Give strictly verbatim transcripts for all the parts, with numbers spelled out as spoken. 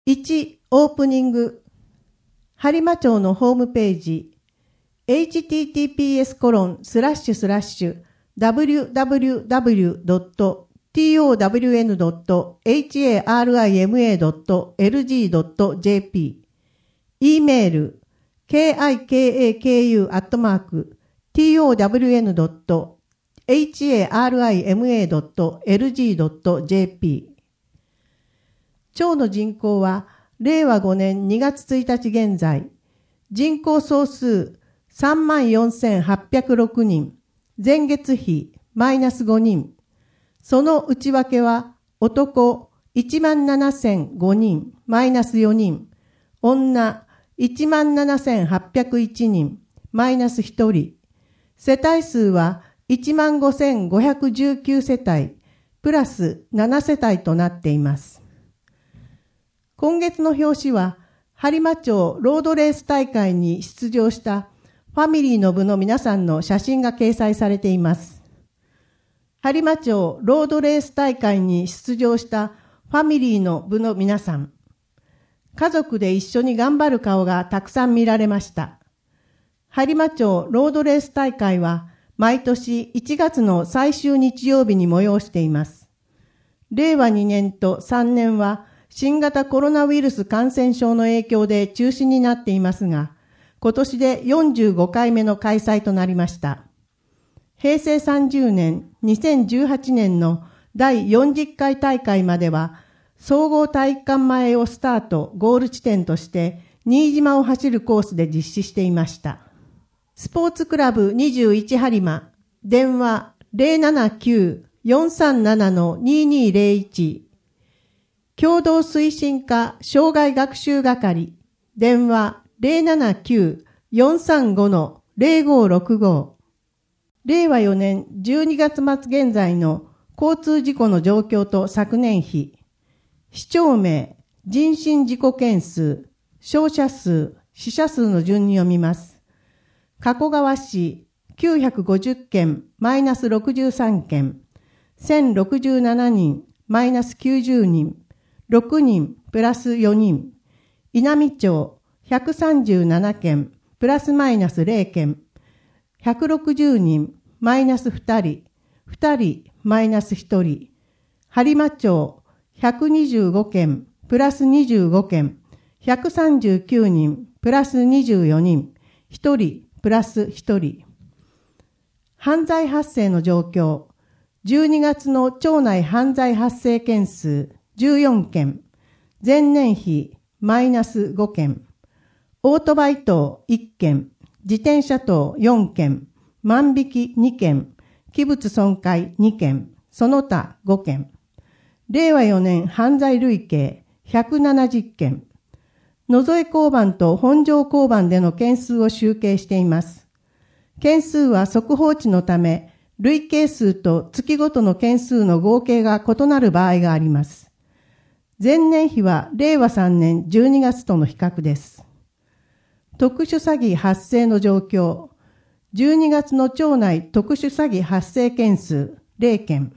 いち. オープニング。播磨町のホームページ エイチティーティーピーエスコロンスラッシュスラッシュダブリューダブリューダブリュードットトワンドットエイチエーアールアイエムエードットエルジードットジェーピー e メール ケーアイケーエーケーユー アットマーク トワンドットエイチエーアールアイエムエードットエルジードットジェーピー。町の人口はれいわごねんにがつついたち現在、人口総数 さんまんよんせんはっぴゃくろくにん、前月比マイナスごにん、その内訳は男 いちまんななせんごにん、マイナスよにん、女 いちまんななせんはっぴゃくいちにん、マイナスひとり、世帯数はいちまんごせんごひゃくじゅうきゅうせたい、プラスななせたいとなっています。今月の表紙は、播磨町ロードレース大会に出場したファミリーの部の皆さんの写真が掲載されています。播磨町ロードレース大会に出場したファミリーの部の皆さん、家族で一緒に頑張る顔がたくさん見られました。播磨町ロードレース大会は毎年いちがつの最終日曜日に催しています。れいわにねんとさんねんは新型コロナウイルス感染症の影響で中止になっていますが、今年でよんじゅうごかいめの開催となりました。へいせいさんじゅうねん、にせんじゅうはちねんのだいよんじゅっかい大会までは、総合体育館前をスタート、ゴール地点として、新島を走るコースで実施していました。スポーツクラブにじゅういち播磨、電話 ゼロななきゅう よんさんなな ににゼロいち、共同推進課障害学習係、電話 ゼロななきゅう よんさんご ゼロごろくご。れいわよねんじゅうにがつ末現在の交通事故の状況と昨年比、市町名、人身事故件数、傷者数、死者数の順に読みます。加古川市きゅうひゃくごじゅっけん、マイナスろくじゅうさんけん、せんろくじゅうななにん、マイナスきゅうじゅうにん、ろくにん、プラスよにん、稲美町ひゃくさんじゅうななけん、プラスマイナスゼロけん、ひゃくろくじゅうにん、マイナスふたり、ふたり、マイナスひとり、播磨町ひゃくにじゅうごけん、プラスにじゅうごけん、ひゃくさんじゅうきゅうにん、プラスにじゅうよにん、ひとり、プラスひとり。犯罪発生の状況、じゅうにがつの町内犯罪発生件数じゅうよんけん、前年比マイナスごけん、オートバイ等いっけん、自転車等よんけん、万引きにけん、器物損壊にけん、その他ごけん。れいわよねん犯罪累計ひゃくななじゅっけん。野添交番と本庄交番での件数を集計しています。件数は速報値のため、累計数と月ごとの件数の合計が異なる場合があります。前年比はれいわさんねんじゅうにがつとの比較です。特殊詐欺発生の状況。じゅうにがつの町内特殊詐欺発生件数ゼロけん。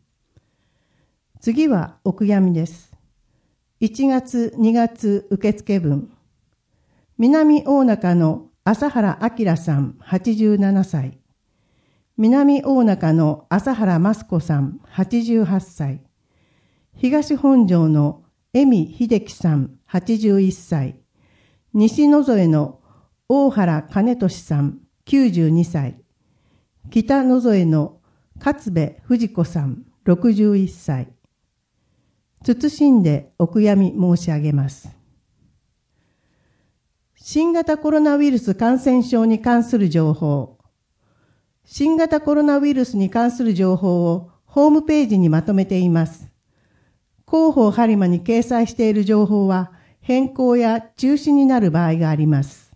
次はお悔やみです。いちがつ、にがつ受付分。南大中の朝原明さんはちじゅうななさい。南大中の朝原益子さんはちじゅうはっさい。東本庄の江見秀樹さんはちじゅういっさい。西野添の大原金俊さんきゅうじゅうにさい。北野添の勝部藤子さんろくじゅういっさい。謹んでお悔やみ申し上げます。新型コロナウイルス感染症に関する情報。新型コロナウイルスに関する情報をホームページにまとめています。広報播磨に掲載している情報は変更や中止になる場合があります。